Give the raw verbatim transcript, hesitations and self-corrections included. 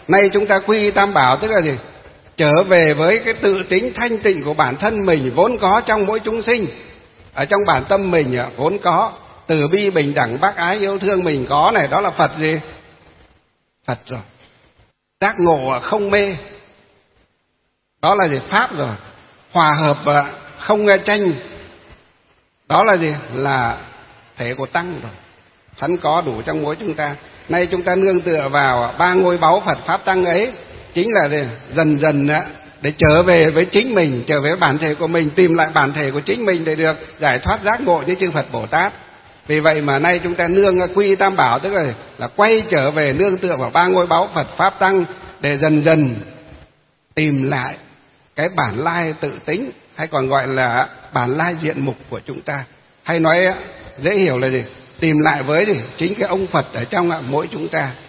Nay chúng ta quy y Tam Bảo tức là gì? Trở về với cái tự tính thanh tịnh của bản thân mình vốn có trong mỗi chúng sinh. Ở trong bản tâm mình vốn có từ bi bình đẳng bác ái yêu thương mình có này, đó là Phật gì? Phật rồi. Giác ngộ không mê, đó là gì? Pháp rồi. Hòa hợp không tranh, đó là gì? Là thể của Tăng rồi. Sẵn có đủ trong mỗi chúng ta. Nay chúng ta nương tựa vào ba ngôi báu Phật Pháp Tăng ấy, chính là gì? Dần dần để trở về với chính mình, trở về với bản thể của mình, tìm lại bản thể của chính mình để được giải thoát giác ngộ như chư Phật Bồ Tát. Vì vậy mà nay chúng ta nương quy Tam Bảo tức là, là quay trở về nương tựa vào ba ngôi báu Phật Pháp Tăng để dần dần tìm lại cái bản lai tự tính, hay còn gọi là bản lai diện mục của chúng ta. Hay nói dễ hiểu là gì? Tìm lại với gì? Chính cái ông Phật ở trong mỗi chúng ta.